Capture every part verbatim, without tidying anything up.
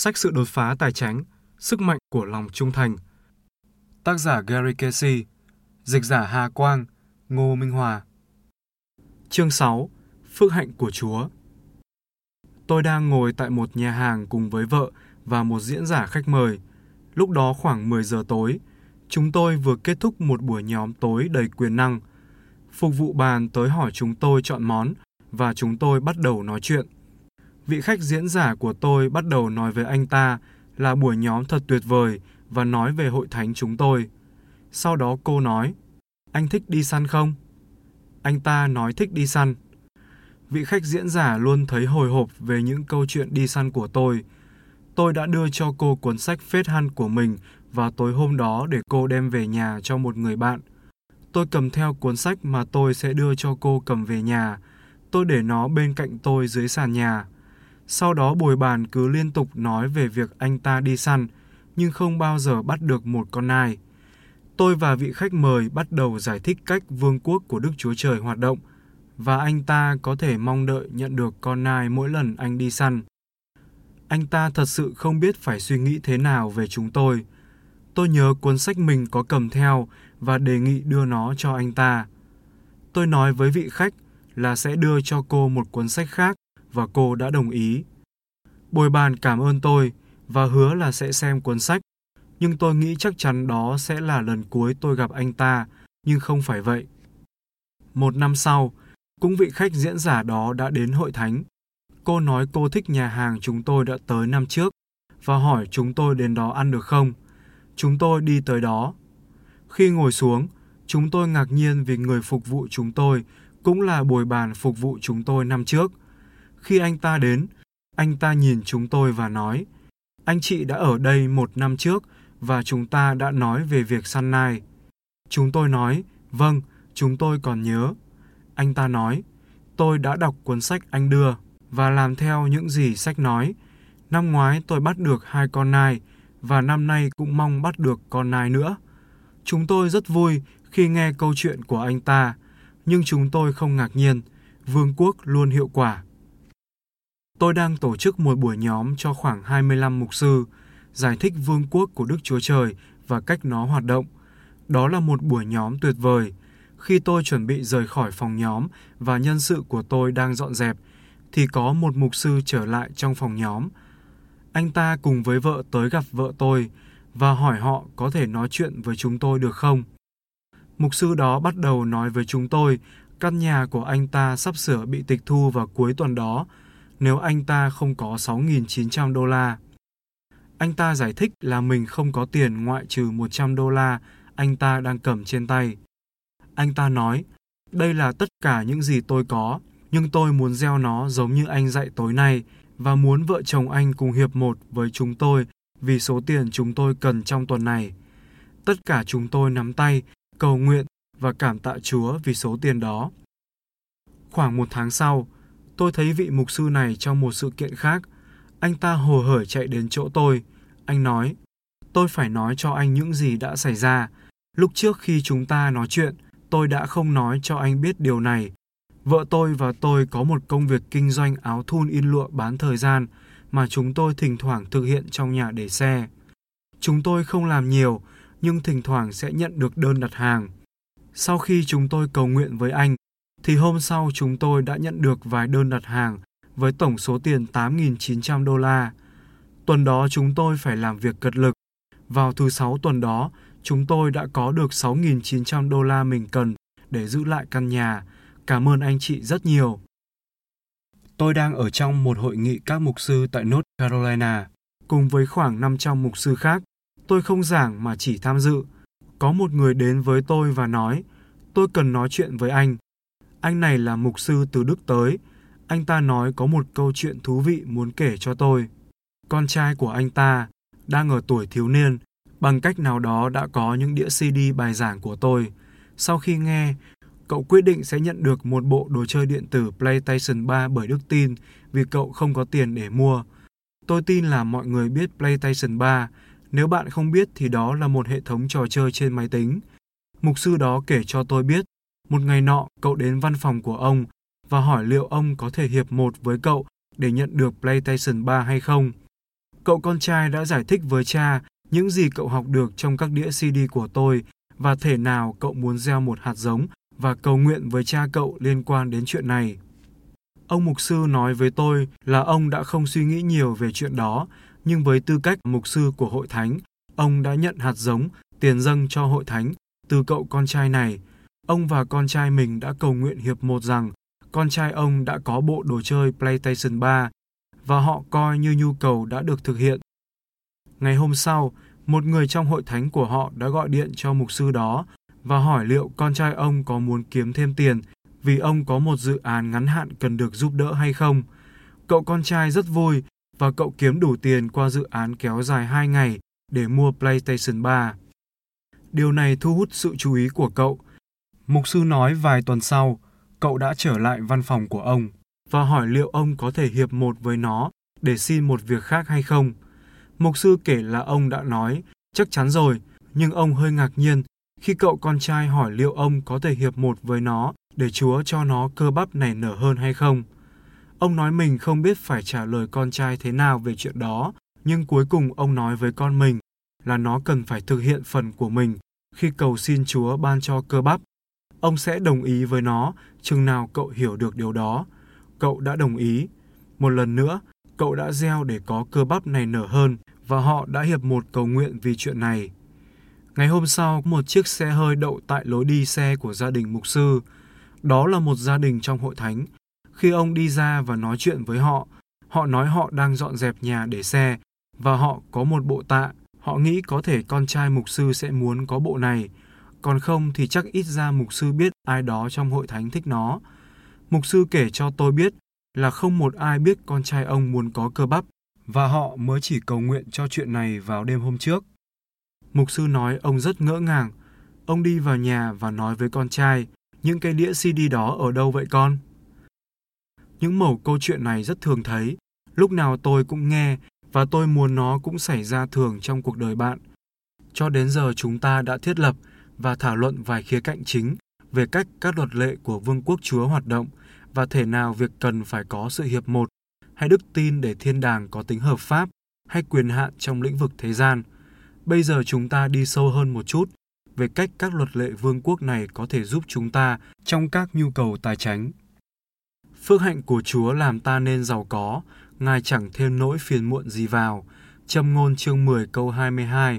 Sách Sự Đột Phá Tài Chánh, Sức Mạnh của Lòng Trung Thành. Tác giả Gary Casey, dịch giả Hà Quang, Ngô Minh Hòa. Chương sáu. Phước hạnh của Chúa. Tôi đang ngồi tại một nhà hàng cùng với vợ và một diễn giả khách mời. Lúc đó khoảng mười giờ tối, chúng tôi vừa kết thúc một buổi nhóm tối đầy quyền năng. Phục vụ bàn tới hỏi chúng tôi chọn món và chúng tôi bắt đầu nói chuyện. Vị khách diễn giả của tôi bắt đầu nói với anh ta là buổi nhóm thật tuyệt vời và nói về hội thánh chúng tôi. Sau đó cô nói, anh thích đi săn không? Anh ta nói thích đi săn. Vị khách diễn giả luôn thấy hồi hộp về những câu chuyện đi săn của tôi. Tôi đã đưa cho cô cuốn sách Faith Hunt của mình vào tối hôm đó để cô đem về nhà cho một người bạn. Tôi cầm theo cuốn sách mà tôi sẽ đưa cho cô cầm về nhà. Tôi để nó bên cạnh tôi dưới sàn nhà. Sau đó buổi bàn cứ liên tục nói về việc anh ta đi săn, nhưng không bao giờ bắt được một con nai. Tôi và vị khách mời bắt đầu giải thích cách vương quốc của Đức Chúa Trời hoạt động, và anh ta có thể mong đợi nhận được con nai mỗi lần anh đi săn. Anh ta thật sự không biết phải suy nghĩ thế nào về chúng tôi. Tôi nhớ cuốn sách mình có cầm theo và đề nghị đưa nó cho anh ta. Tôi nói với vị khách là sẽ đưa cho cô một cuốn sách khác và cô đã đồng ý. Bồi bàn cảm ơn tôi và hứa là sẽ xem cuốn sách, nhưng tôi nghĩ chắc chắn đó sẽ là lần cuối tôi gặp anh ta, nhưng không phải vậy. Một năm sau, cũng vị khách diễn giả đó đã đến hội thánh. Cô nói cô thích nhà hàng chúng tôi đã tới năm trước và hỏi chúng tôi đến đó ăn được không. Chúng tôi đi tới đó. Khi ngồi xuống, chúng tôi ngạc nhiên vì người phục vụ chúng tôi cũng là bồi bàn phục vụ chúng tôi năm trước. Khi anh ta đến, anh ta nhìn chúng tôi và nói, anh chị đã ở đây một năm trước và chúng ta đã nói về việc săn nai. Chúng tôi nói, vâng, chúng tôi còn nhớ. Anh ta nói, tôi đã đọc cuốn sách anh đưa và làm theo những gì sách nói. Năm ngoái tôi bắt được hai con nai và năm nay cũng mong bắt được con nai nữa. Chúng tôi rất vui khi nghe câu chuyện của anh ta, nhưng chúng tôi không ngạc nhiên, vương quốc luôn hiệu quả. Tôi đang tổ chức một buổi nhóm cho khoảng hai mươi lăm mục sư, giải thích vương quốc của Đức Chúa Trời và cách nó hoạt động. Đó là một buổi nhóm tuyệt vời. Khi tôi chuẩn bị rời khỏi phòng nhóm và nhân sự của tôi đang dọn dẹp, thì có một mục sư trở lại trong phòng nhóm. Anh ta cùng với vợ tới gặp vợ tôi và hỏi họ có thể nói chuyện với chúng tôi được không. Mục sư đó bắt đầu nói với chúng tôi căn nhà của anh ta sắp sửa bị tịch thu vào cuối tuần đó nếu anh ta không có sáu nghìn chín trăm đô la. Anh ta giải thích là mình không có tiền ngoại trừ một trăm đô la anh ta đang cầm trên tay. Anh ta nói, đây là tất cả những gì tôi có, nhưng tôi muốn gieo nó giống như anh dạy tối nay và muốn vợ chồng anh cùng hiệp một với chúng tôi vì số tiền chúng tôi cần trong tuần này. Tất cả chúng tôi nắm tay, cầu nguyện và cảm tạ Chúa vì số tiền đó. Khoảng một tháng sau, tôi thấy vị mục sư này trong một sự kiện khác. Anh ta hồ hởi chạy đến chỗ tôi. Anh nói, tôi phải nói cho anh những gì đã xảy ra. Lúc trước khi chúng ta nói chuyện, tôi đã không nói cho anh biết điều này. Vợ tôi và tôi có một công việc kinh doanh áo thun in lụa bán thời gian mà chúng tôi thỉnh thoảng thực hiện trong nhà để xe. Chúng tôi không làm nhiều, nhưng thỉnh thoảng sẽ nhận được đơn đặt hàng. Sau khi chúng tôi cầu nguyện với anh, thì hôm sau chúng tôi đã nhận được vài đơn đặt hàng với tổng số tiền tám nghìn chín trăm đô la. Tuần đó chúng tôi phải làm việc cật lực. Vào thứ sáu tuần đó, chúng tôi đã có được sáu nghìn chín trăm đô la mình cần để giữ lại căn nhà. Cảm ơn anh chị rất nhiều. Tôi đang ở trong một hội nghị các mục sư tại North Carolina, cùng với khoảng năm trăm mục sư khác. Tôi không giảng mà chỉ tham dự. Có một người đến với tôi và nói, tôi cần nói chuyện với anh. Anh này là mục sư từ Đức tới. Anh ta nói có một câu chuyện thú vị muốn kể cho tôi. Con trai của anh ta, đang ở tuổi thiếu niên, bằng cách nào đó đã có những đĩa xê đê bài giảng của tôi. Sau khi nghe, cậu quyết định sẽ nhận được một bộ đồ chơi điện tử PlayStation ba bởi Đức tin vì cậu không có tiền để mua. Tôi tin là mọi người biết PlayStation ba. Nếu bạn không biết thì đó là một hệ thống trò chơi trên máy tính. Mục sư đó kể cho tôi biết, một ngày nọ cậu đến văn phòng của ông và hỏi liệu ông có thể hiệp một với cậu để nhận được PlayStation ba hay không. Cậu con trai đã giải thích với cha những gì cậu học được trong các đĩa xê đê của tôi và thể nào cậu muốn gieo một hạt giống và cầu nguyện với cha cậu liên quan đến chuyện này. Ông mục sư nói với tôi là ông đã không suy nghĩ nhiều về chuyện đó, nhưng với tư cách mục sư của hội thánh, ông đã nhận hạt giống, tiền dâng cho hội thánh từ cậu con trai này. Ông và con trai mình đã cầu nguyện hiệp một rằng con trai ông đã có bộ đồ chơi PlayStation ba và họ coi như nhu cầu đã được thực hiện. Ngày hôm sau, một người trong hội thánh của họ đã gọi điện cho mục sư đó và hỏi liệu con trai ông có muốn kiếm thêm tiền vì ông có một dự án ngắn hạn cần được giúp đỡ hay không. Cậu con trai rất vui và cậu kiếm đủ tiền qua dự án kéo dài hai ngày để mua PlayStation ba. Điều này thu hút sự chú ý của cậu. Mục sư nói vài tuần sau, cậu đã trở lại văn phòng của ông và hỏi liệu ông có thể hiệp một với nó để xin một việc khác hay không. Mục sư kể là ông đã nói, chắc chắn rồi, nhưng ông hơi ngạc nhiên khi cậu con trai hỏi liệu ông có thể hiệp một với nó để Chúa cho nó cơ bắp nảy nở hơn hay không. Ông nói mình không biết phải trả lời con trai thế nào về chuyện đó, nhưng cuối cùng ông nói với con mình là nó cần phải thực hiện phần của mình khi cầu xin Chúa ban cho cơ bắp. Ông sẽ đồng ý với nó chừng nào cậu hiểu được điều đó. Cậu đã đồng ý. Một lần nữa, cậu đã gieo để có cơ bắp nảy nở hơn và họ đã hiệp một cầu nguyện vì chuyện này. Ngày hôm sau, một chiếc xe hơi đậu tại lối đi xe của gia đình mục sư. Đó là một gia đình trong hội thánh. Khi ông đi ra và nói chuyện với họ, họ nói họ đang dọn dẹp nhà để xe và họ có một bộ tạ. Họ nghĩ có thể con trai mục sư sẽ muốn có bộ này. Còn không thì chắc ít ra mục sư biết ai đó trong hội thánh thích nó. Mục sư kể cho tôi biết là không một ai biết con trai ông muốn có cơ bắp và họ mới chỉ cầu nguyện cho chuyện này vào đêm hôm trước. Mục sư nói ông rất ngỡ ngàng. Ông đi vào nhà và nói với con trai, những cái đĩa xê đê đó ở đâu vậy con? Những mẩu câu chuyện này rất thường thấy. Lúc nào tôi cũng nghe và tôi muốn nó cũng xảy ra thường trong cuộc đời bạn. Cho đến giờ chúng ta đã thiết lập và thảo luận vài khía cạnh chính về cách các luật lệ của Vương quốc Chúa hoạt động và thể nào việc cần phải có sự hiệp một hay đức tin để thiên đàng có tính hợp pháp hay quyền hạn trong lĩnh vực thế gian. Bây giờ chúng ta đi sâu hơn một chút về cách các luật lệ vương quốc này có thể giúp chúng ta trong các nhu cầu tài chánh. Phước hạnh của Chúa làm ta nên giàu có, Ngài chẳng thêm nỗi phiền muộn gì vào. Châm ngôn chương mười câu hai mươi hai.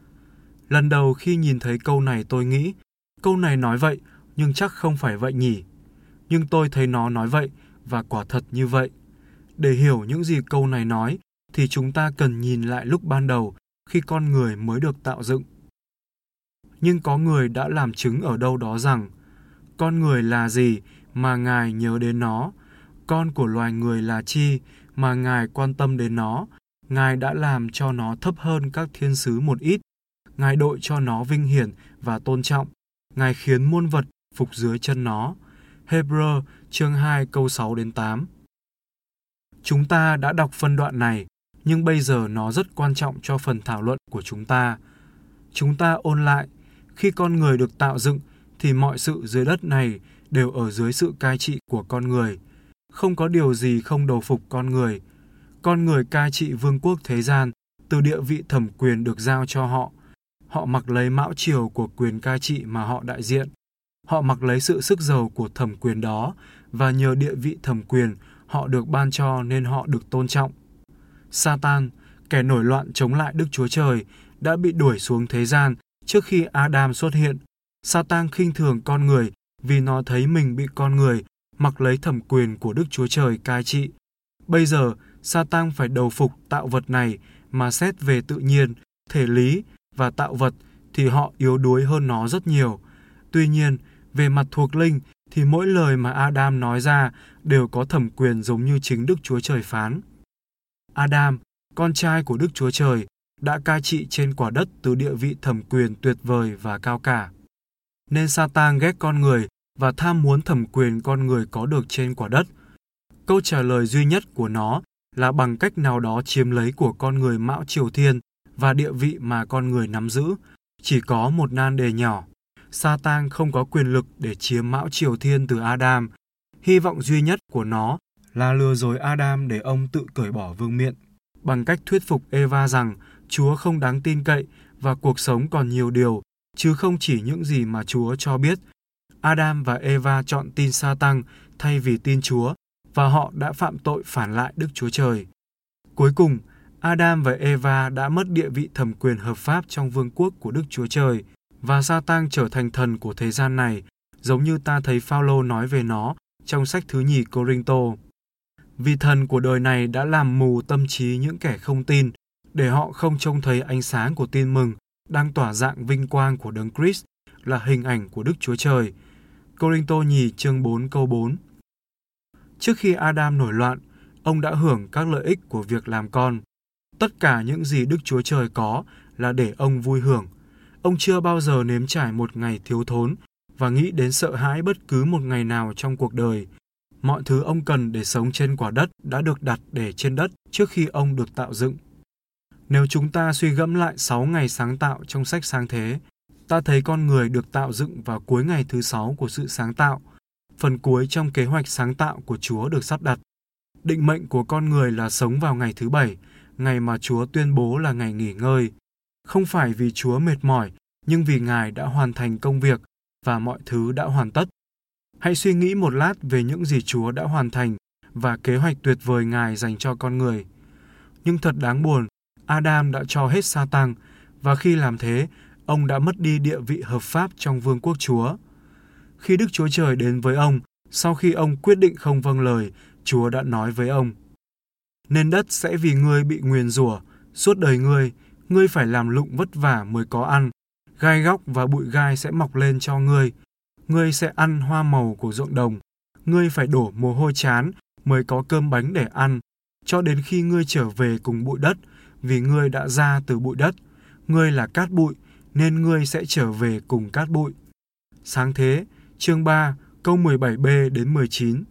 Lần đầu khi nhìn thấy câu này tôi nghĩ, câu này nói vậy, nhưng chắc không phải vậy nhỉ. Nhưng tôi thấy nó nói vậy, và quả thật như vậy. Để hiểu những gì câu này nói, thì chúng ta cần nhìn lại lúc ban đầu, khi con người mới được tạo dựng. Nhưng có người đã làm chứng ở đâu đó rằng, con người là gì mà Ngài nhớ đến nó? Con của loài người là chi mà Ngài quan tâm đến nó? Ngài đã làm cho nó thấp hơn các thiên sứ một ít. Ngài đội cho nó vinh hiển và tôn trọng. Ngài khiến muôn vật phục dưới chân nó. Hebrew chương hai câu sáu đến tám. Chúng ta đã đọc phân đoạn này, nhưng bây giờ nó rất quan trọng cho phần thảo luận của chúng ta. Chúng ta ôn lại, khi con người được tạo dựng thì mọi sự dưới đất này đều ở dưới sự cai trị của con người. Không có điều gì không đầu phục con người. Con người cai trị vương quốc thế gian từ địa vị thẩm quyền được giao cho họ. Họ mặc lấy mão chiều của quyền cai trị mà họ đại diện. Họ mặc lấy sự sức giàu của thẩm quyền đó và nhờ địa vị thẩm quyền họ được ban cho nên họ được tôn trọng. Satan, kẻ nổi loạn chống lại Đức Chúa Trời, đã bị đuổi xuống thế gian trước khi Adam xuất hiện. Satan khinh thường con người vì nó thấy mình bị con người mặc lấy thẩm quyền của Đức Chúa Trời cai trị. Bây giờ, Satan phải đầu phục tạo vật này mà xét về tự nhiên, thể lý và tạo vật thì họ yếu đuối hơn nó rất nhiều. Tuy nhiên, về mặt thuộc linh thì mỗi lời mà Adam nói ra đều có thẩm quyền giống như chính Đức Chúa Trời phán. Adam, con trai của Đức Chúa Trời, đã cai trị trên quả đất từ địa vị thẩm quyền tuyệt vời và cao cả. Nên Satan ghét con người và tham muốn thẩm quyền con người có được trên quả đất. Câu trả lời duy nhất của nó là bằng cách nào đó chiếm lấy của con người mão triều thiên và địa vị mà con người nắm giữ. Chỉ có một nan đề nhỏ. Satan không có quyền lực để chiếm mão triều thiên từ Adam. Hy vọng duy nhất của nó là lừa dối Adam để ông tự cởi bỏ vương miện. bằng cách thuyết phục Eva rằng Chúa không đáng tin cậy và cuộc sống còn nhiều điều, chứ không chỉ những gì mà Chúa cho biết. Adam và Eva chọn tin Sa-tăng thay vì tin Chúa, và họ đã phạm tội phản lại Đức Chúa Trời. Cuối cùng, Adam và Eva đã mất địa vị thẩm quyền hợp pháp trong vương quốc của Đức Chúa Trời, và Sa-tăng trở thành thần của thế gian này, giống như ta thấy Phao-lô nói về nó trong sách thứ nhì Cô-rinh-tô. Vì thần của đời này đã làm mù tâm trí những kẻ không tin, để họ không trông thấy ánh sáng của tin mừng đang tỏa rạng vinh quang của Đấng Christ là hình ảnh của Đức Chúa Trời. Cô-rinh-tô nhì chương bốn câu bốn. Trước khi Adam nổi loạn, ông đã hưởng các lợi ích của việc làm con. Tất cả những gì Đức Chúa Trời có là để ông vui hưởng. Ông chưa bao giờ nếm trải một ngày thiếu thốn và nghĩ đến sợ hãi bất cứ một ngày nào trong cuộc đời. Mọi thứ ông cần để sống trên quả đất đã được đặt để trên đất trước khi ông được tạo dựng. Nếu chúng ta suy gẫm lại sáu ngày sáng tạo trong sách Sáng Thế, ta thấy con người được tạo dựng vào cuối ngày thứ sáu của sự sáng tạo. Phần cuối trong kế hoạch sáng tạo của Chúa được sắp đặt. Định mệnh của con người là sống vào ngày thứ bảy, ngày mà Chúa tuyên bố là ngày nghỉ ngơi. Không phải vì Chúa mệt mỏi, nhưng vì Ngài đã hoàn thành công việc và mọi thứ đã hoàn tất. Hãy suy nghĩ một lát về những gì Chúa đã hoàn thành và kế hoạch tuyệt vời Ngài dành cho con người. Nhưng thật đáng buồn, Adam đã cho hết Sa-tăng, và khi làm thế, ông đã mất đi địa vị hợp pháp trong vương quốc Chúa. Khi Đức Chúa Trời đến với ông, sau khi ông quyết định không vâng lời, Chúa đã nói với ông: Nên đất sẽ vì ngươi bị nguyền rủa, suốt đời ngươi, ngươi phải làm lụng vất vả mới có ăn, gai góc và bụi gai sẽ mọc lên cho ngươi, ngươi sẽ ăn hoa màu của ruộng đồng, ngươi phải đổ mồ hôi trán mới có cơm bánh để ăn, cho đến khi ngươi trở về cùng bụi đất, vì ngươi đã ra từ bụi đất, ngươi là cát bụi, nên ngươi sẽ trở về cùng cát bụi. Sáng Thế, chương ba, câu mười bảy b đến mười chín.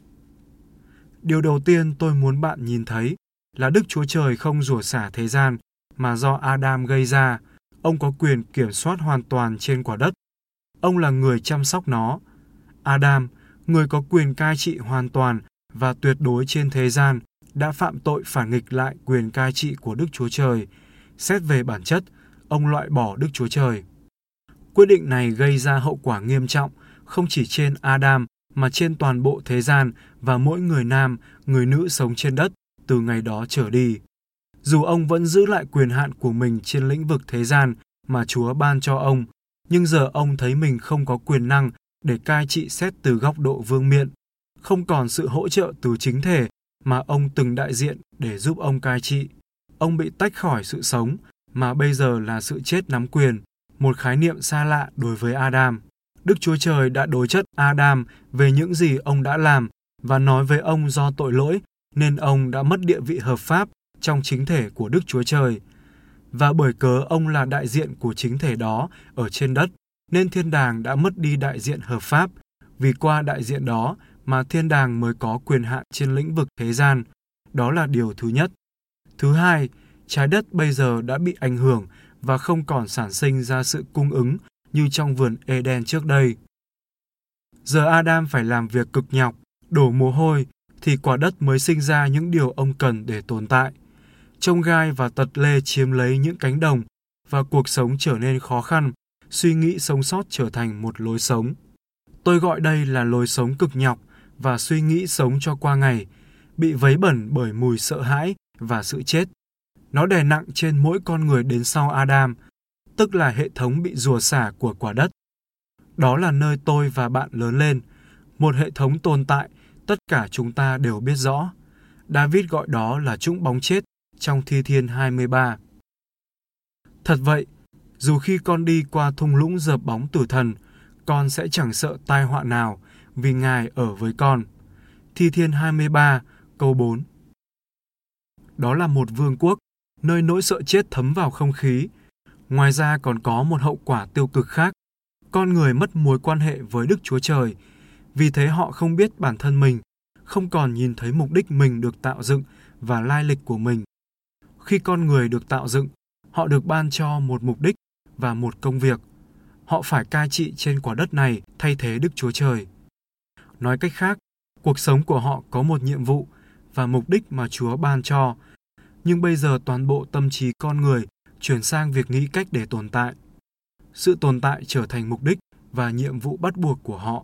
Điều đầu tiên tôi muốn bạn nhìn thấy là Đức Chúa Trời không rủa xả thế gian mà do Adam gây ra. Ông có quyền kiểm soát hoàn toàn trên quả đất. Ông là người chăm sóc nó. Adam, người có quyền cai trị hoàn toàn và tuyệt đối trên thế gian, đã phạm tội phản nghịch lại quyền cai trị của Đức Chúa Trời. Xét về bản chất, ông loại bỏ Đức Chúa Trời. Quyết định này gây ra hậu quả nghiêm trọng, không chỉ trên Adam mà trên toàn bộ thế gian và mỗi người nam, người nữ sống trên đất từ ngày đó trở đi. Dù ông vẫn giữ lại quyền hạn của mình trên lĩnh vực thế gian mà Chúa ban cho ông, nhưng giờ ông thấy mình không có quyền năng để cai trị xét từ góc độ vương miện, không còn sự hỗ trợ từ chính thể mà ông từng đại diện để giúp ông cai trị. Ông bị tách khỏi sự sống, mà bây giờ là sự chết nắm quyền, một khái niệm xa lạ đối với Adam. Đức Chúa Trời đã đối chất Adam về những gì ông đã làm và nói với ông do tội lỗi, nên ông đã mất địa vị hợp pháp trong chính thể của Đức Chúa Trời. Và bởi cớ ông là đại diện của chính thể đó ở trên đất, nên thiên đàng đã mất đi đại diện hợp pháp, vì qua đại diện đó mà thiên đàng mới có quyền hạn trên lĩnh vực thế gian. Đó là điều thứ nhất. Thứ hai, trái đất bây giờ đã bị ảnh hưởng và không còn sản sinh ra sự cung ứng như trong vườn Eden trước đây. Giờ Adam phải làm việc cực nhọc, đổ mồ hôi, thì quả đất mới sinh ra những điều ông cần để tồn tại. Trông gai và tật lê chiếm lấy những cánh đồng, và cuộc sống trở nên khó khăn, suy nghĩ sống sót trở thành một lối sống. Tôi gọi đây là lối sống cực nhọc và suy nghĩ sống cho qua ngày, bị vấy bẩn bởi mùi sợ hãi và sự chết. Nó đè nặng trên mỗi con người đến sau Adam, tức là hệ thống bị rủa xả của quả đất. Đó là nơi tôi và bạn lớn lên, một hệ thống tồn tại tất cả chúng ta đều biết rõ. David gọi đó là chũng bóng chết trong Thi Thiên hai mươi ba. Thật vậy, dù khi con đi qua thung lũng dợp bóng tử thần, con sẽ chẳng sợ tai họa nào, vì Ngài ở với con. Thi Thiên hai mươi ba, câu bốn. Đó là một vương quốc, nơi nỗi sợ chết thấm vào không khí. Ngoài ra còn có một hậu quả tiêu cực khác. Con người mất mối quan hệ với Đức Chúa Trời, vì thế họ không biết bản thân mình, không còn nhìn thấy mục đích mình được tạo dựng và lai lịch của mình. Khi con người được tạo dựng, họ được ban cho một mục đích và một công việc. Họ phải cai trị trên quả đất này thay thế Đức Chúa Trời. Nói cách khác, cuộc sống của họ có một nhiệm vụ và mục đích mà Chúa ban cho. Nhưng bây giờ toàn bộ tâm trí con người chuyển sang việc nghĩ cách để tồn tại. Sự tồn tại trở thành mục đích và nhiệm vụ bắt buộc của họ.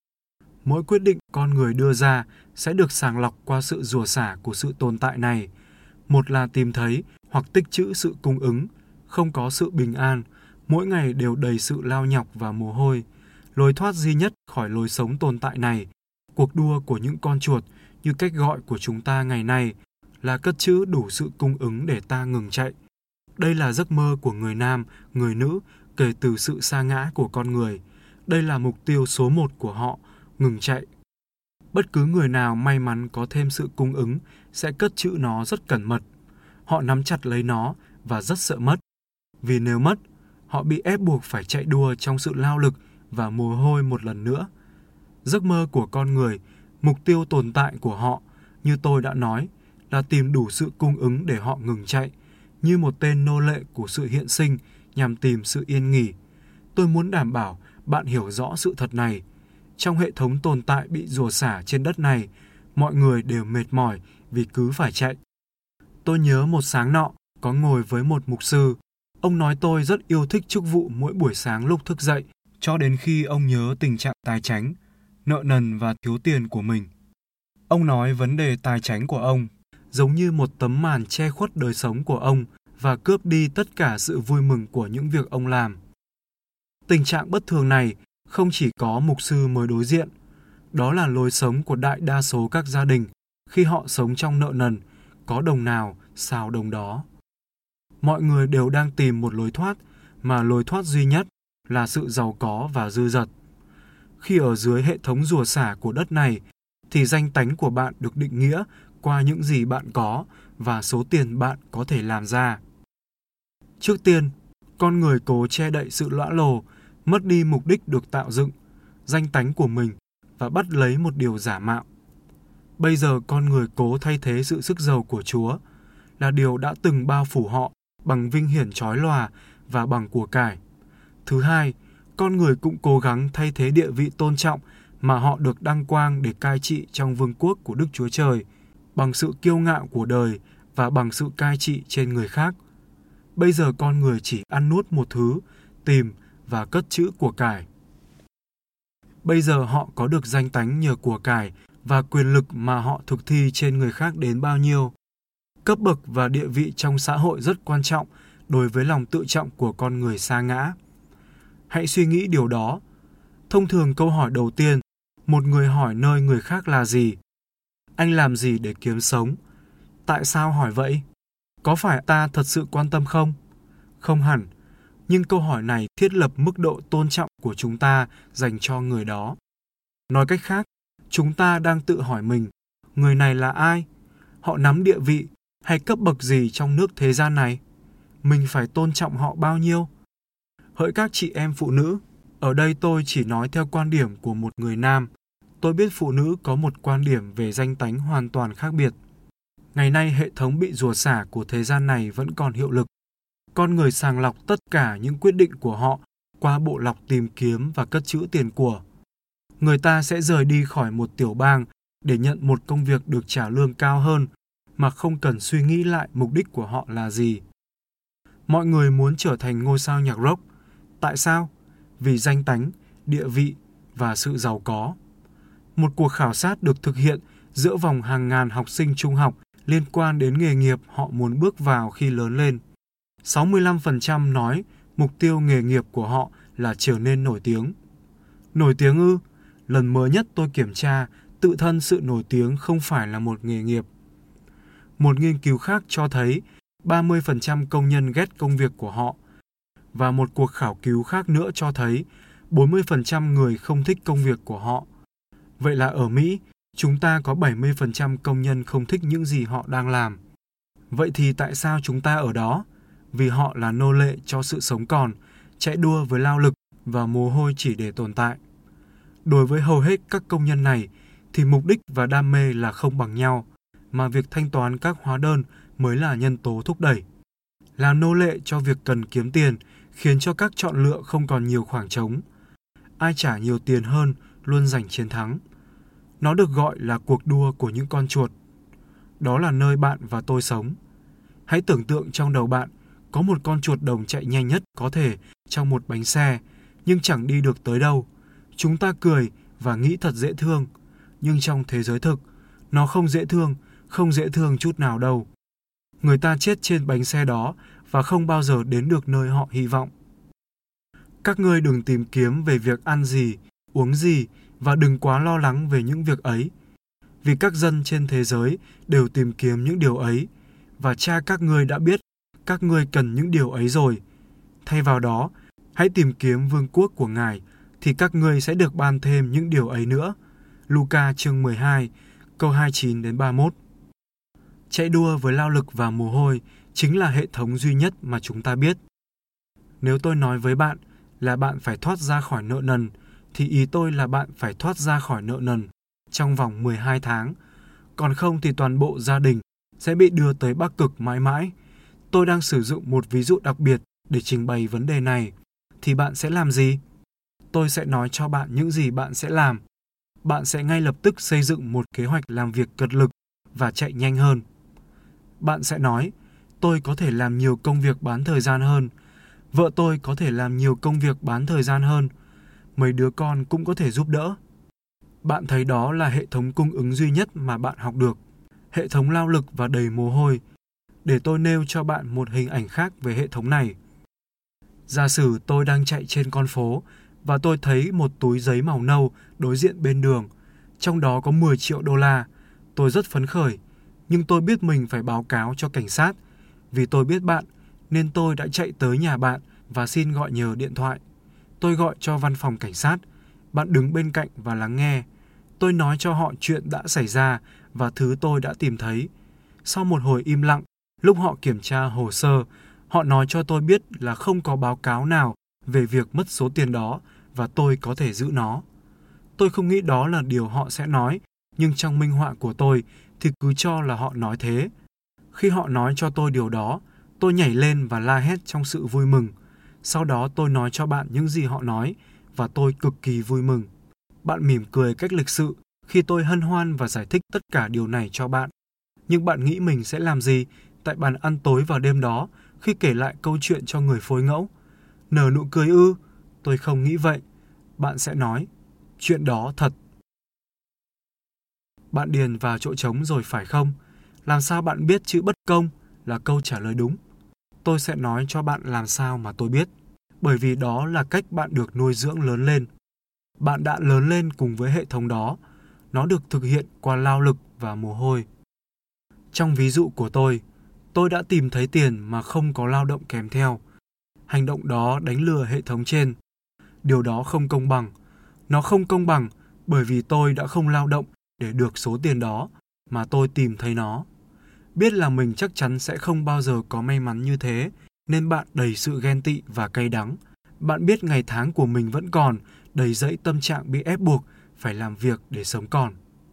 Mỗi quyết định con người đưa ra sẽ được sàng lọc qua sự rủa xả của sự tồn tại này. Một là tìm thấy hoặc tích trữ sự cung ứng, không có sự bình an, mỗi ngày đều đầy sự lao nhọc và mồ hôi. Lối thoát duy nhất khỏi lối sống tồn tại này, cuộc đua của những con chuột như cách gọi của chúng ta ngày nay, là cất trữ đủ sự cung ứng để ta ngừng chạy. Đây là giấc mơ của người nam, người nữ kể từ sự sa ngã của con người. Đây là mục tiêu số một của họ, ngừng chạy. Bất cứ người nào may mắn có thêm sự cung ứng sẽ cất trữ nó rất cẩn mật. Họ nắm chặt lấy nó và rất sợ mất. Vì nếu mất, họ bị ép buộc phải chạy đua trong sự lao lực và mồ hôi một lần nữa. Giấc mơ của con người, mục tiêu tồn tại của họ, như tôi đã nói, là tìm đủ sự cung ứng để họ ngừng chạy, như một tên nô lệ của sự hiện sinh nhằm tìm sự yên nghỉ. Tôi muốn đảm bảo bạn hiểu rõ sự thật này. Trong hệ thống tồn tại bị rủa xả trên đất này, mọi người đều mệt mỏi vì cứ phải chạy. Tôi nhớ một sáng nọ, có ngồi với một mục sư. Ông nói tôi rất yêu thích chức vụ mỗi buổi sáng lúc thức dậy, cho đến khi ông nhớ tình trạng tài chánh, nợ nần và thiếu tiền của mình. Ông nói vấn đề tài chánh của ông giống như một tấm màn che khuất đời sống của ông và cướp đi tất cả sự vui mừng của những việc ông làm. Tình trạng bất thường này không chỉ có mục sư mới đối diện, đó là lối sống của đại đa số các gia đình khi họ sống trong nợ nần, có đồng nào xào đồng đó. Mọi người đều đang tìm một lối thoát, mà lối thoát duy nhất là sự giàu có và dư dật. Khi ở dưới hệ thống rủa xả của đất này, thì danh tánh của bạn được định nghĩa qua những gì bạn có và số tiền bạn có thể làm ra. Trước tiên, con người cố che đậy sự lõa lồ, mất đi mục đích được tạo dựng, danh tánh của mình và bắt lấy một điều giả mạo. Bây giờ con người cố thay thế sự sức giàu của Chúa, là điều đã từng bao phủ họ bằng vinh hiển chói lòa và bằng của cải. Thứ hai, con người cũng cố gắng thay thế địa vị tôn trọng mà họ được đăng quang để cai trị trong vương quốc của Đức Chúa Trời, bằng sự kiêu ngạo của đời và bằng sự cai trị trên người khác. Bây giờ con người chỉ ăn nuốt một thứ, tìm và cất trữ của cải. Bây giờ họ có được danh tánh nhờ của cải và quyền lực mà họ thực thi trên người khác đến bao nhiêu. Cấp bậc và địa vị trong xã hội rất quan trọng đối với lòng tự trọng của con người sa ngã. Hãy suy nghĩ điều đó. Thông thường câu hỏi đầu tiên, một người hỏi nơi người khác là gì? Anh làm gì để kiếm sống? Tại sao hỏi vậy? Có phải ta thật sự quan tâm không? Không hẳn, nhưng câu hỏi này thiết lập mức độ tôn trọng của chúng ta dành cho người đó. Nói cách khác, chúng ta đang tự hỏi mình, người này là ai? Họ nắm địa vị hay cấp bậc gì trong nước thế gian này? Mình phải tôn trọng họ bao nhiêu? Hỡi các chị em phụ nữ, ở đây tôi chỉ nói theo quan điểm của một người nam. Tôi biết phụ nữ có một quan điểm về danh tánh hoàn toàn khác biệt. Ngày nay hệ thống bị rủa xả của thế gian này vẫn còn hiệu lực. Con người sàng lọc tất cả những quyết định của họ qua bộ lọc tìm kiếm và cất trữ tiền của. Người ta sẽ rời đi khỏi một tiểu bang để nhận một công việc được trả lương cao hơn mà không cần suy nghĩ lại mục đích của họ là gì. Mọi người muốn trở thành ngôi sao nhạc rock. Tại sao? Vì danh tánh, địa vị và sự giàu có. Một cuộc khảo sát được thực hiện giữa vòng hàng ngàn học sinh trung học liên quan đến nghề nghiệp họ muốn bước vào khi lớn lên. sáu mươi lăm phần trăm nói mục tiêu nghề nghiệp của họ là trở nên nổi tiếng. Nổi tiếng ư? Lần mới nhất tôi kiểm tra, tự thân sự nổi tiếng không phải là một nghề nghiệp. Một nghiên cứu khác cho thấy ba mươi phần trăm công nhân ghét công việc của họ. Và một cuộc khảo cứu khác nữa cho thấy bốn mươi phần trăm người không thích công việc của họ. Vậy là ở Mỹ, chúng ta có bảy mươi phần trăm công nhân không thích những gì họ đang làm. Vậy thì tại sao chúng ta ở đó? Vì họ là nô lệ cho sự sống còn, chạy đua với lao lực và mồ hôi chỉ để tồn tại. Đối với hầu hết các công nhân này, thì mục đích và đam mê là không bằng nhau, mà việc thanh toán các hóa đơn mới là nhân tố thúc đẩy. Làm nô lệ cho việc cần kiếm tiền khiến cho các chọn lựa không còn nhiều khoảng trống. Ai trả nhiều tiền hơn luôn giành chiến thắng. Nó được gọi là cuộc đua của những con chuột. Đó là nơi bạn và tôi sống. Hãy tưởng tượng trong đầu bạn có một con chuột đồng chạy nhanh nhất có thể trong một bánh xe, nhưng chẳng đi được tới đâu. Chúng ta cười và nghĩ thật dễ thương, nhưng trong thế giới thực, nó không dễ thương, không dễ thương chút nào đâu. Người ta chết trên bánh xe đó và không bao giờ đến được nơi họ hy vọng. Các ngươi đừng tìm kiếm về việc ăn gì, uống gì và đừng quá lo lắng về những việc ấy. Vì các dân trên thế giới đều tìm kiếm những điều ấy, và Cha các ngươi đã biết các ngươi cần những điều ấy rồi. Thay vào đó, hãy tìm kiếm vương quốc của Ngài, thì các ngươi sẽ được ban thêm những điều ấy nữa. Luca chương mười hai, câu hai mươi chín đến ba mươi mốt. Chạy đua với lao lực và mồ hôi chính là hệ thống duy nhất mà chúng ta biết. Nếu tôi nói với bạn là bạn phải thoát ra khỏi nợ nần, thì ý tôi là bạn phải thoát ra khỏi nợ nần trong vòng mười hai tháng. Còn không thì toàn bộ gia đình sẽ bị đưa tới Bắc Cực mãi mãi. Tôi đang sử dụng một ví dụ đặc biệt để trình bày vấn đề này. Thì bạn sẽ làm gì? Tôi sẽ nói cho bạn những gì bạn sẽ làm. Bạn sẽ ngay lập tức xây dựng một kế hoạch làm việc cật lực và chạy nhanh hơn. Bạn sẽ nói, tôi có thể làm nhiều công việc bán thời gian hơn. Vợ tôi có thể làm nhiều công việc bán thời gian hơn. Mấy đứa con cũng có thể giúp đỡ. Bạn thấy đó là hệ thống cung ứng duy nhất mà bạn học được. Hệ thống lao lực và đầy mồ hôi. Để tôi nêu cho bạn một hình ảnh khác về hệ thống này. Giả sử tôi đang chạy trên con phố và tôi thấy một túi giấy màu nâu đối diện bên đường. Trong đó có mười triệu đô la. Tôi rất phấn khởi, nhưng tôi biết mình phải báo cáo cho cảnh sát. Vì tôi biết bạn, nên tôi đã chạy tới nhà bạn và xin gọi nhờ điện thoại. Tôi gọi cho văn phòng cảnh sát. Bạn đứng bên cạnh và lắng nghe. Tôi nói cho họ chuyện đã xảy ra và thứ tôi đã tìm thấy. Sau một hồi im lặng, lúc họ kiểm tra hồ sơ, họ nói cho tôi biết là không có báo cáo nào về việc mất số tiền đó và tôi có thể giữ nó. Tôi không nghĩ đó là điều họ sẽ nói, nhưng trong minh họa của tôi thì cứ cho là họ nói thế. Khi họ nói cho tôi điều đó, tôi nhảy lên và la hét trong sự vui mừng. Sau đó tôi nói cho bạn những gì họ nói và tôi cực kỳ vui mừng. Bạn mỉm cười cách lịch sự khi tôi hân hoan và giải thích tất cả điều này cho bạn. Nhưng bạn nghĩ mình sẽ làm gì tại bàn ăn tối vào đêm đó khi kể lại câu chuyện cho người phối ngẫu? Nở nụ cười ư? Tôi không nghĩ vậy. Bạn sẽ nói, chuyện đó thật. Bạn điền vào chỗ trống rồi phải không? Làm sao bạn biết chữ bất công là câu trả lời đúng? Tôi sẽ nói cho bạn làm sao mà tôi biết. Bởi vì đó là cách bạn được nuôi dưỡng lớn lên. Bạn đã lớn lên cùng với hệ thống đó. Nó được thực hiện qua lao lực và mồ hôi. Trong ví dụ của tôi, tôi đã tìm thấy tiền mà không có lao động kèm theo. Hành động đó đánh lừa hệ thống trên. Điều đó không công bằng. Nó không công bằng bởi vì tôi đã không lao động để được số tiền đó, mà tôi tìm thấy nó. Biết là mình chắc chắn sẽ không bao giờ có may mắn như thế, nên bạn đầy sự ghen tị và cay đắng. Bạn biết ngày tháng của mình vẫn còn, đầy dẫy tâm trạng bị ép buộc phải làm việc để sống còn.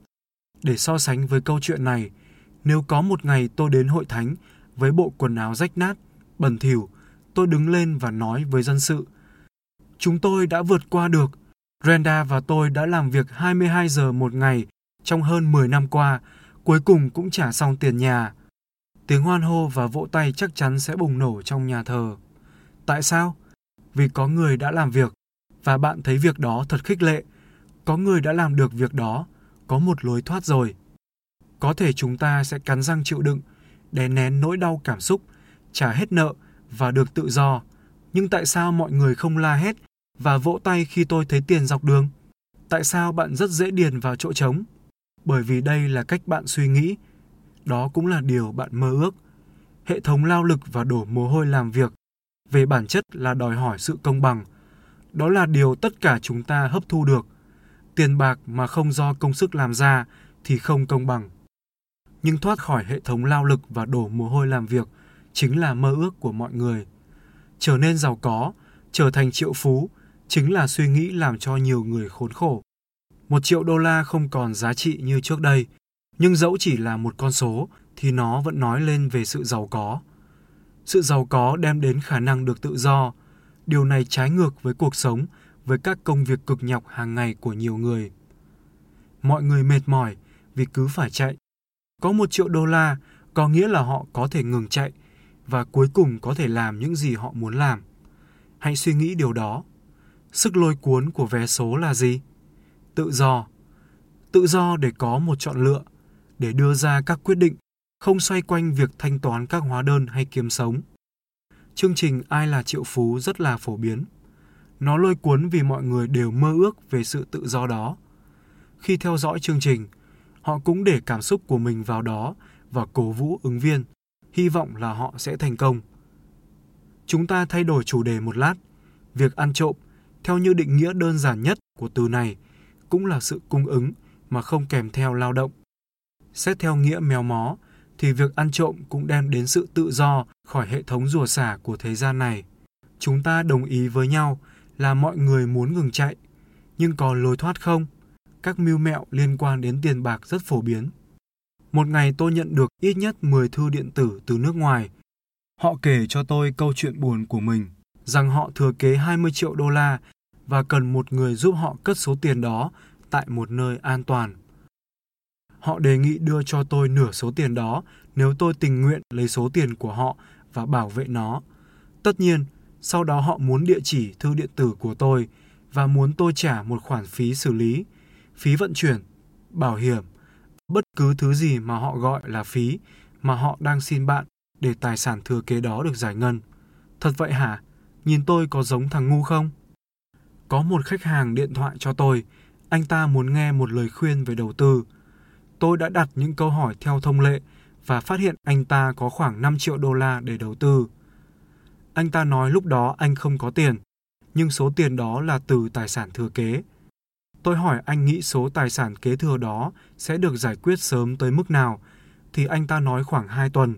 Để so sánh với câu chuyện này, nếu có một ngày tôi đến hội thánh với bộ quần áo rách nát, bẩn thỉu, tôi đứng lên và nói với dân sự, chúng tôi đã vượt qua được. Brenda và tôi đã làm việc hai mươi hai giờ một ngày trong hơn mười năm qua, cuối cùng cũng trả xong tiền nhà. Tiếng hoan hô và vỗ tay chắc chắn sẽ bùng nổ trong nhà thờ. Tại sao? Vì có người đã làm việc, và bạn thấy việc đó thật khích lệ. Có người đã làm được việc đó, có một lối thoát rồi. Có thể chúng ta sẽ cắn răng chịu đựng, đè nén nỗi đau cảm xúc, trả hết nợ và được tự do. Nhưng tại sao mọi người không la hét và vỗ tay khi tôi thấy tiền dọc đường? Tại sao bạn rất dễ điền vào chỗ trống? Bởi vì đây là cách bạn suy nghĩ. Đó cũng là điều bạn mơ ước. Hệ thống lao lực và đổ mồ hôi làm việc, về bản chất là đòi hỏi sự công bằng. Đó là điều tất cả chúng ta hấp thu được. Tiền bạc mà không do công sức làm ra thì không công bằng. Nhưng thoát khỏi hệ thống lao lực và đổ mồ hôi làm việc chính là mơ ước của mọi người. Trở nên giàu có, trở thành triệu phú chính là suy nghĩ làm cho nhiều người khốn khổ. Một triệu đô la không còn giá trị như trước đây, nhưng dẫu chỉ là một con số thì nó vẫn nói lên về sự giàu có. Sự giàu có đem đến khả năng được tự do. Điều này trái ngược với cuộc sống, với các công việc cực nhọc hàng ngày của nhiều người. Mọi người mệt mỏi vì cứ phải chạy. Có một triệu đô la có nghĩa là họ có thể ngừng chạy và cuối cùng có thể làm những gì họ muốn làm. Hãy suy nghĩ điều đó. Sức lôi cuốn của vé số là gì? Tự do. Tự do để có một chọn lựa, để đưa ra các quyết định, không xoay quanh việc thanh toán các hóa đơn hay kiếm sống. Chương trình Ai là triệu phú rất là phổ biến. Nó lôi cuốn vì mọi người đều mơ ước về sự tự do đó. Khi theo dõi chương trình, họ cũng để cảm xúc của mình vào đó và cổ vũ ứng viên, hy vọng là họ sẽ thành công. Chúng ta thay đổi chủ đề một lát. Việc ăn trộm, theo như định nghĩa đơn giản nhất của từ này, cũng là sự cung ứng mà không kèm theo lao động. Xét theo nghĩa méo mó, thì việc ăn trộm cũng đem đến sự tự do khỏi hệ thống rủa xả của thế gian này. Chúng ta đồng ý với nhau là mọi người muốn ngừng chạy, nhưng có lối thoát không? Các mưu mẹo liên quan đến tiền bạc rất phổ biến. Một ngày tôi nhận được ít nhất mười thư điện tử từ nước ngoài. Họ kể cho tôi câu chuyện buồn của mình, rằng họ thừa kế hai mươi triệu đô la và cần một người giúp họ cất số tiền đó tại một nơi an toàn. Họ đề nghị đưa cho tôi nửa số tiền đó nếu tôi tình nguyện lấy số tiền của họ và bảo vệ nó. Tất nhiên, sau đó họ muốn địa chỉ thư điện tử của tôi và muốn tôi trả một khoản phí xử lý, phí vận chuyển, bảo hiểm, bất cứ thứ gì mà họ gọi là phí mà họ đang xin bạn để tài sản thừa kế đó được giải ngân. Thật vậy hả? Nhìn tôi có giống thằng ngu không? Có một khách hàng điện thoại cho tôi, anh ta muốn nghe một lời khuyên về đầu tư. Tôi đã đặt những câu hỏi theo thông lệ và phát hiện anh ta có khoảng năm triệu đô la để đầu tư. Anh ta nói lúc đó anh không có tiền, nhưng số tiền đó là từ tài sản thừa kế. Tôi hỏi anh nghĩ số tài sản kế thừa đó sẽ được giải quyết sớm tới mức nào, thì anh ta nói khoảng hai tuần.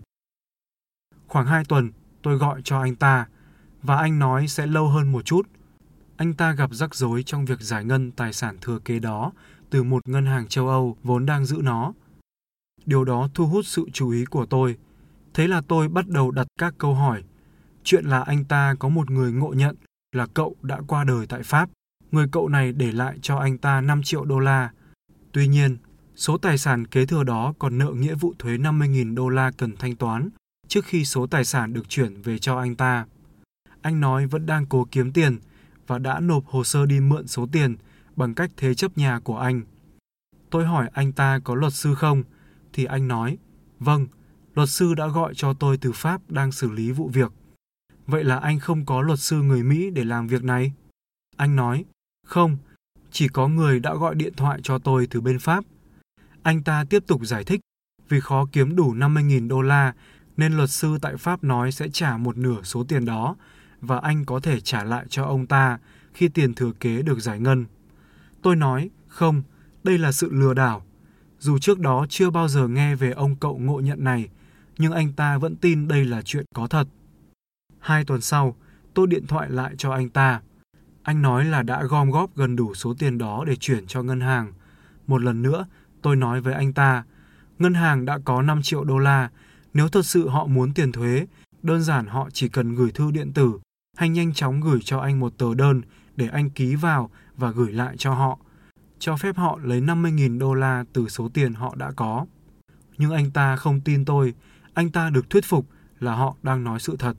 Khoảng hai tuần, tôi gọi cho anh ta, và anh nói sẽ lâu hơn một chút. Anh ta gặp rắc rối trong việc giải ngân tài sản thừa kế đó từ một ngân hàng châu Âu vốn đang giữ nó. Điều đó thu hút sự chú ý của tôi. Thế là tôi bắt đầu đặt các câu hỏi. Chuyện là anh ta có một người ngộ nhận là cậu đã qua đời tại Pháp. Người cậu này để lại cho anh ta năm triệu đô la. Tuy nhiên, số tài sản kế thừa đó còn nợ nghĩa vụ thuế năm mươi nghìn đô la cần thanh toán trước khi số tài sản được chuyển về cho anh ta. Anh nói vẫn đang cố kiếm tiền và đã nộp hồ sơ đi mượn số tiền bằng cách thế chấp nhà của anh. Tôi hỏi anh ta có luật sư không, thì anh nói, vâng, luật sư đã gọi cho tôi từ Pháp đang xử lý vụ việc. Vậy là anh không có luật sư người Mỹ để làm việc này? Anh nói, không, chỉ có người đã gọi điện thoại cho tôi từ bên Pháp. Anh ta tiếp tục giải thích, vì khó kiếm đủ năm mươi nghìn đô la, nên luật sư tại Pháp nói sẽ trả một nửa số tiền đó, và anh có thể trả lại cho ông ta khi tiền thừa kế được giải ngân. Tôi nói, không, đây là sự lừa đảo. Dù trước đó chưa bao giờ nghe về ông cậu ngộ nhận này, nhưng anh ta vẫn tin đây là chuyện có thật. Hai tuần sau, tôi điện thoại lại cho anh ta. Anh nói là đã gom góp gần đủ số tiền đó để chuyển cho ngân hàng. Một lần nữa, tôi nói với anh ta, ngân hàng đã có năm triệu đô la. Nếu thật sự họ muốn tiền thuế, đơn giản họ chỉ cần gửi thư điện tử hay nhanh chóng gửi cho anh một tờ đơn để anh ký vào và gửi lại cho họ, cho phép họ lấy năm mươi nghìn đô la từ số tiền họ đã có. Nhưng anh ta không tin tôi, anh ta được thuyết phục là họ đang nói sự thật.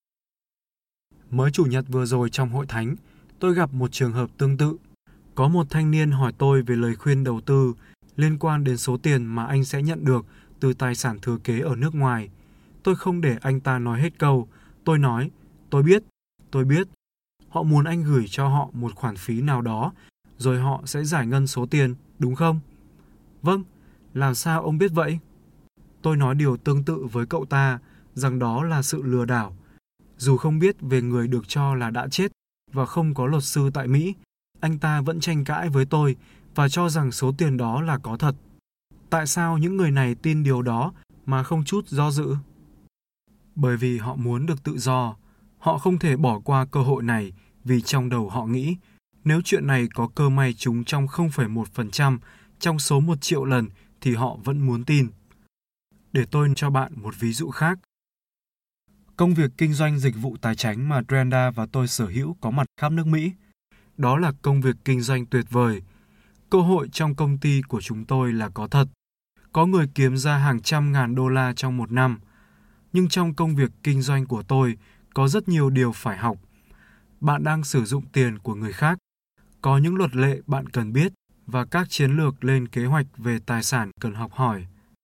Mới chủ nhật vừa rồi trong hội thánh, tôi gặp một trường hợp tương tự. Có một thanh niên hỏi tôi về lời khuyên đầu tư liên quan đến số tiền mà anh sẽ nhận được từ tài sản thừa kế ở nước ngoài. Tôi không để anh ta nói hết câu. Tôi nói, tôi biết, tôi biết. Họ muốn anh gửi cho họ một khoản phí nào đó, rồi họ sẽ giải ngân số tiền, đúng không? Vâng, làm sao ông biết vậy? Tôi nói điều tương tự với cậu ta, rằng đó là sự lừa đảo. Dù không biết về người được cho là đã chết và không có luật sư tại Mỹ, anh ta vẫn tranh cãi với tôi và cho rằng số tiền đó là có thật. Tại sao những người này tin điều đó mà không chút do dự? Bởi vì họ muốn được tự do. Họ không thể bỏ qua cơ hội này vì trong đầu họ nghĩ nếu chuyện này có cơ may trúng trong không phẩy một phần trăm trong số một triệu lần thì họ vẫn muốn tin. Để tôi cho bạn một ví dụ khác. Công việc kinh doanh dịch vụ tài chính mà Brenda và tôi sở hữu có mặt khắp nước Mỹ. Đó là công việc kinh doanh tuyệt vời. Cơ hội trong công ty của chúng tôi là có thật. Có người kiếm ra hàng trăm ngàn đô la trong một năm. Nhưng trong công việc kinh doanh của tôi, có rất nhiều điều phải học. Bạn đang sử dụng tiền của người khác. Có những luật lệ bạn cần biết và các chiến lược lên kế hoạch về tài sản cần học hỏi.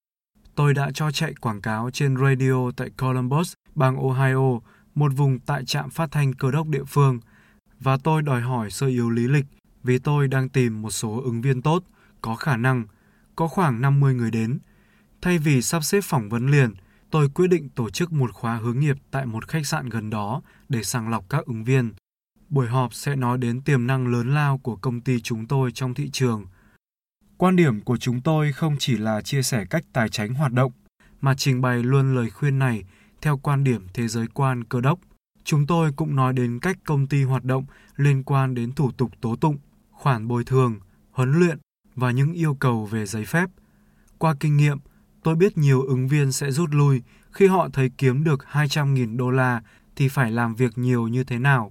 Tôi đã cho chạy quảng cáo trên radio tại Columbus, bang Ohio, một vùng tại trạm phát thanh cơ đốc địa phương, và tôi đòi hỏi sơ yếu lý lịch vì tôi đang tìm một số ứng viên tốt, có khả năng, có khoảng năm mươi người đến. Thay vì sắp xếp phỏng vấn liền, tôi quyết định tổ chức một khóa hướng nghiệp tại một khách sạn gần đó để sàng lọc các ứng viên. Buổi họp sẽ nói đến tiềm năng lớn lao của công ty chúng tôi trong thị trường. Quan điểm của chúng tôi không chỉ là chia sẻ cách tài chính hoạt động, mà trình bày luôn lời khuyên này theo quan điểm thế giới quan cơ đốc. Chúng tôi cũng nói đến cách công ty hoạt động liên quan đến thủ tục tố tụng, khoản bồi thường, huấn luyện và những yêu cầu về giấy phép. Qua kinh nghiệm, tôi biết nhiều ứng viên sẽ rút lui khi họ thấy kiếm được hai trăm nghìn đô la thì phải làm việc nhiều như thế nào.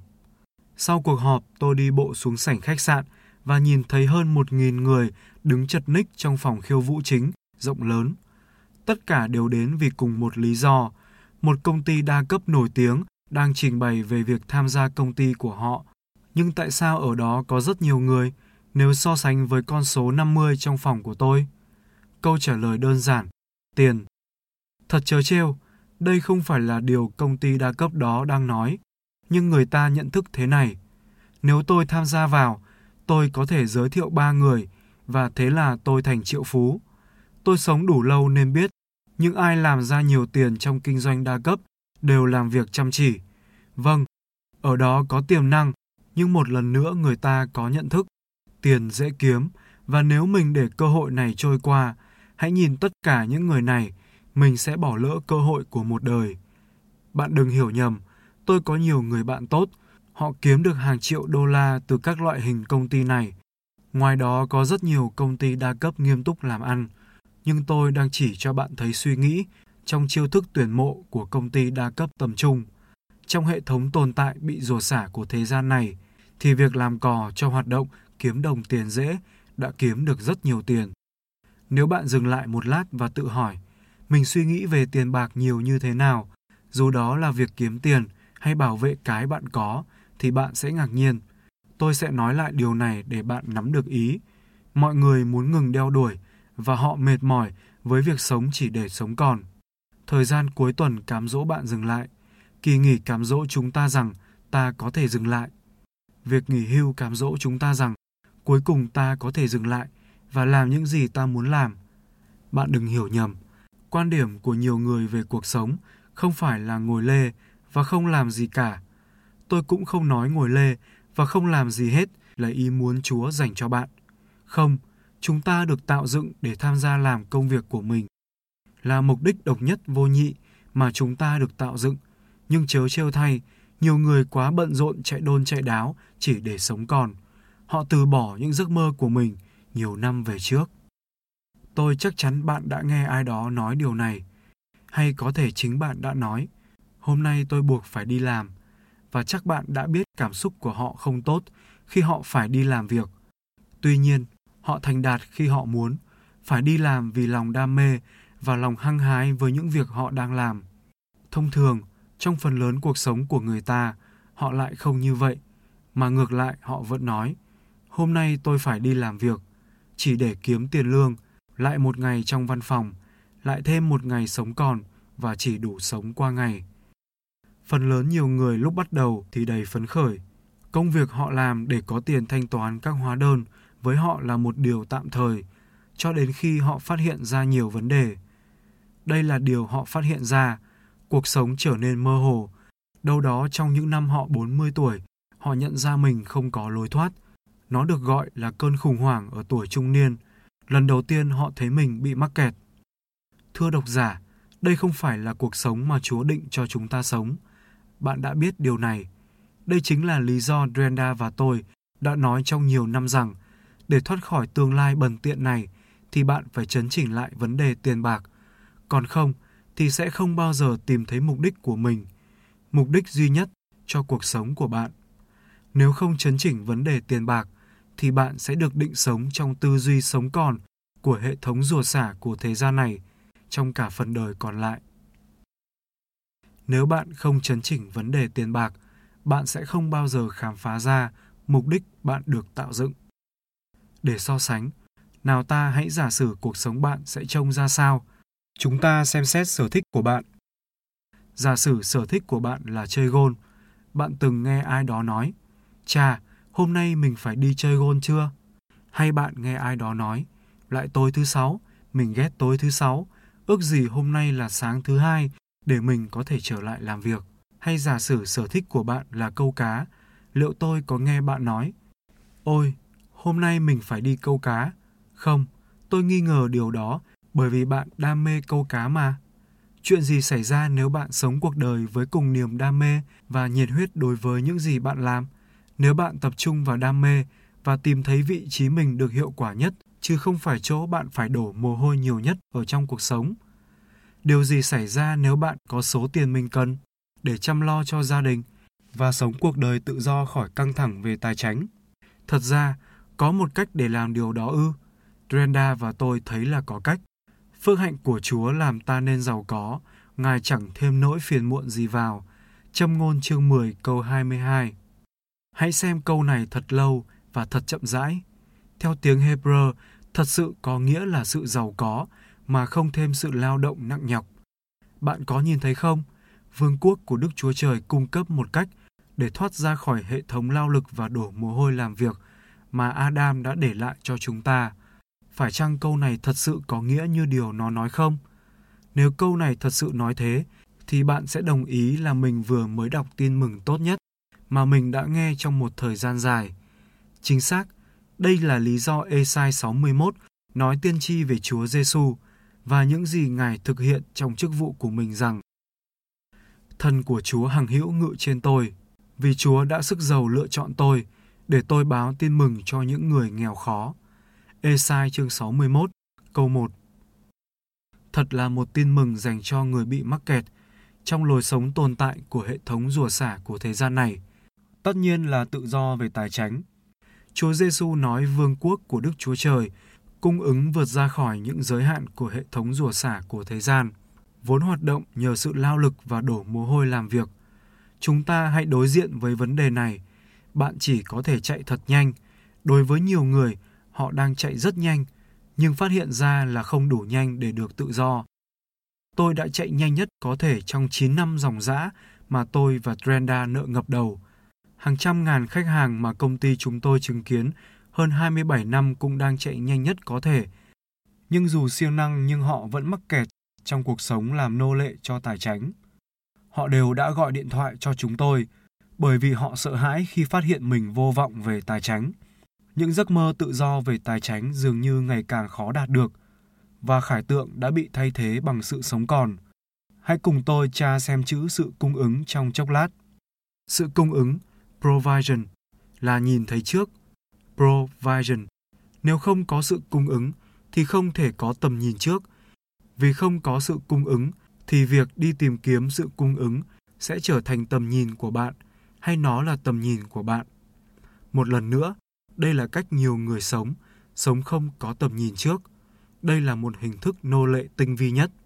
Sau cuộc họp, tôi đi bộ xuống sảnh khách sạn và nhìn thấy hơn một nghìn người đứng chật ních trong phòng khiêu vũ chính, rộng lớn. Tất cả đều đến vì cùng một lý do. Một công ty đa cấp nổi tiếng đang trình bày về việc tham gia công ty của họ. Nhưng tại sao ở đó có rất nhiều người nếu so sánh với con số năm mươi trong phòng của tôi? Câu trả lời đơn giản, tiền. Thật trớ trêu, đây không phải là điều công ty đa cấp đó đang nói, nhưng người ta nhận thức thế này. Nếu tôi tham gia vào, tôi có thể giới thiệu ba người, và thế là tôi thành triệu phú. Tôi sống đủ lâu nên biết, những ai làm ra nhiều tiền trong kinh doanh đa cấp đều làm việc chăm chỉ. Vâng, ở đó có tiềm năng, nhưng một lần nữa người ta có nhận thức. Tiền dễ kiếm, và nếu mình để cơ hội này trôi qua, hãy nhìn tất cả những người này, mình sẽ bỏ lỡ cơ hội của một đời. Bạn đừng hiểu nhầm, tôi có nhiều người bạn tốt, họ kiếm được hàng triệu đô la từ các loại hình công ty này. Ngoài đó có rất nhiều công ty đa cấp nghiêm túc làm ăn, nhưng tôi đang chỉ cho bạn thấy suy nghĩ trong chiêu thức tuyển mộ của công ty đa cấp tầm trung. Trong hệ thống tồn tại bị rủa xả của thế gian này, thì việc làm cò cho hoạt động kiếm đồng tiền dễ đã kiếm được rất nhiều tiền. Nếu bạn dừng lại một lát và tự hỏi, mình suy nghĩ về tiền bạc nhiều như thế nào, dù đó là việc kiếm tiền hay bảo vệ cái bạn có, thì bạn sẽ ngạc nhiên. Tôi sẽ nói lại điều này để bạn nắm được ý. Mọi người muốn ngừng đeo đuổi và họ mệt mỏi với việc sống chỉ để sống còn. Thời gian cuối tuần cám dỗ bạn dừng lại. Kỳ nghỉ cám dỗ chúng ta rằng ta có thể dừng lại. Việc nghỉ hưu cám dỗ chúng ta rằng cuối cùng ta có thể dừng lại và làm những gì ta muốn làm. Bạn đừng hiểu nhầm. Quan điểm của nhiều người về cuộc sống không phải là ngồi lê và không làm gì cả. Tôi cũng không nói ngồi lê và không làm gì hết là ý muốn Chúa dành cho bạn. Không, chúng ta được tạo dựng để tham gia làm công việc của mình. Là mục đích độc nhất vô nhị mà chúng ta được tạo dựng. Nhưng chớ trêu thay, nhiều người quá bận rộn chạy đôn chạy đáo chỉ để sống còn. Họ từ bỏ những giấc mơ của mình nhiều năm về trước. Tôi chắc chắn bạn đã nghe ai đó nói điều này. Hay có thể chính bạn đã nói, hôm nay tôi buộc phải đi làm. Và chắc bạn đã biết cảm xúc của họ không tốt khi họ phải đi làm việc. Tuy nhiên, họ thành đạt khi họ muốn, phải đi làm vì lòng đam mê và lòng hăng hái với những việc họ đang làm. Thông thường, trong phần lớn cuộc sống của người ta, họ lại không như vậy, mà ngược lại họ vẫn nói, hôm nay tôi phải đi làm việc, chỉ để kiếm tiền lương, lại một ngày trong văn phòng, lại thêm một ngày sống còn và chỉ đủ sống qua ngày. Phần lớn nhiều người lúc bắt đầu thì đầy phấn khởi. Công việc họ làm để có tiền thanh toán các hóa đơn với họ là một điều tạm thời, cho đến khi họ phát hiện ra nhiều vấn đề. Đây là điều họ phát hiện ra, cuộc sống trở nên mơ hồ. Đâu đó trong những năm họ bốn mươi tuổi, họ nhận ra mình không có lối thoát. Nó được gọi là cơn khủng hoảng ở tuổi trung niên. Lần đầu tiên họ thấy mình bị mắc kẹt. Thưa độc giả, đây không phải là cuộc sống mà Chúa định cho chúng ta sống. Bạn đã biết điều này. Đây chính là lý do Brenda và tôi đã nói trong nhiều năm rằng để thoát khỏi tương lai bần tiện này thì bạn phải chấn chỉnh lại vấn đề tiền bạc. Còn không thì sẽ không bao giờ tìm thấy mục đích của mình, mục đích duy nhất cho cuộc sống của bạn. Nếu không chấn chỉnh vấn đề tiền bạc thì bạn sẽ được định sống trong tư duy sống còn của hệ thống rủa xả của thế gian này trong cả phần đời còn lại. Nếu bạn không chấn chỉnh vấn đề tiền bạc, bạn sẽ không bao giờ khám phá ra mục đích bạn được tạo dựng. Để so sánh, nào ta hãy giả sử cuộc sống bạn sẽ trông ra sao. Chúng ta xem xét sở thích của bạn. Giả sử sở thích của bạn là chơi golf. Bạn từng nghe ai đó nói, chà, hôm nay mình phải đi chơi golf chưa? Hay bạn nghe ai đó nói, lại tối thứ sáu, mình ghét tối thứ sáu, ước gì hôm nay là sáng thứ hai để mình có thể trở lại làm việc. Hay giả sử sở thích của bạn là câu cá, liệu tôi có nghe bạn nói, ôi, hôm nay mình phải đi câu cá? Không, tôi nghi ngờ điều đó bởi vì bạn đam mê câu cá mà. Chuyện gì xảy ra nếu bạn sống cuộc đời với cùng niềm đam mê và nhiệt huyết đối với những gì bạn làm? Nếu bạn tập trung vào đam mê và tìm thấy vị trí mình được hiệu quả nhất, chứ không phải chỗ bạn phải đổ mồ hôi nhiều nhất ở trong cuộc sống. Điều gì xảy ra nếu bạn có số tiền mình cần để chăm lo cho gia đình và sống cuộc đời tự do khỏi căng thẳng về tài chính? Thật ra, có một cách để làm điều đó ư? Brenda và tôi thấy là có cách. Phước hạnh của Chúa làm ta nên giàu có, Ngài chẳng thêm nỗi phiền muộn gì vào. Châm ngôn chương mười câu hai mươi hai. Hãy xem câu này thật lâu và thật chậm rãi. Theo tiếng Hebrew, thật sự có nghĩa là sự giàu có mà không thêm sự lao động nặng nhọc. Bạn có nhìn thấy không? Vương quốc của Đức Chúa Trời cung cấp một cách để thoát ra khỏi hệ thống lao lực và đổ mồ hôi làm việc mà Adam đã để lại cho chúng ta. Phải chăng câu này thật sự có nghĩa như điều nó nói không? Nếu câu này thật sự nói thế, thì bạn sẽ đồng ý là mình vừa mới đọc tin mừng tốt nhất mà mình đã nghe trong một thời gian dài. Chính xác, đây là lý do Ê-sai sáu mươi mốt nói tiên tri về Chúa Giêsu và những gì Ngài thực hiện trong chức vụ của mình rằng: Thần của Chúa hằng hữu ngự trên tôi, vì Chúa đã sức giàu lựa chọn tôi để tôi báo tin mừng cho những người nghèo khó. Ê-sai chương sáu mươi mốt, câu một. Thật là một tin mừng dành cho người bị mắc kẹt trong lối sống tồn tại của hệ thống rủa xả của thế gian này. Tất nhiên là tự do về tài chính. Chúa Giêsu nói vương quốc của Đức Chúa Trời cung ứng vượt ra khỏi những giới hạn của hệ thống rủa xả của thế gian, vốn hoạt động nhờ sự lao lực và đổ mồ hôi làm việc. Chúng ta hãy đối diện với vấn đề này. Bạn chỉ có thể chạy thật nhanh. Đối với nhiều người, họ đang chạy rất nhanh, nhưng phát hiện ra là không đủ nhanh để được tự do. Tôi đã chạy nhanh nhất có thể trong chín năm ròng rã mà tôi và Brenda nợ ngập đầu. Hàng trăm ngàn khách hàng mà công ty chúng tôi chứng kiến hơn hai mươi bảy năm cũng đang chạy nhanh nhất có thể. Nhưng dù siêu năng nhưng họ vẫn mắc kẹt trong cuộc sống làm nô lệ cho tài chính. Họ đều đã gọi điện thoại cho chúng tôi bởi vì họ sợ hãi khi phát hiện mình vô vọng về tài chính. Những giấc mơ tự do về tài chính dường như ngày càng khó đạt được và khải tượng đã bị thay thế bằng sự sống còn. Hãy cùng tôi tra xem chữ sự cung ứng trong chốc lát. Sự cung ứng, provision, là nhìn thấy trước. Provision. Nếu không có sự cung ứng thì không thể có tầm nhìn trước. Vì không có sự cung ứng thì việc đi tìm kiếm sự cung ứng sẽ trở thành tầm nhìn của bạn, hay nó là tầm nhìn của bạn. Một lần nữa, đây là cách nhiều người sống, sống không có tầm nhìn trước. Đây là một hình thức nô lệ tinh vi nhất.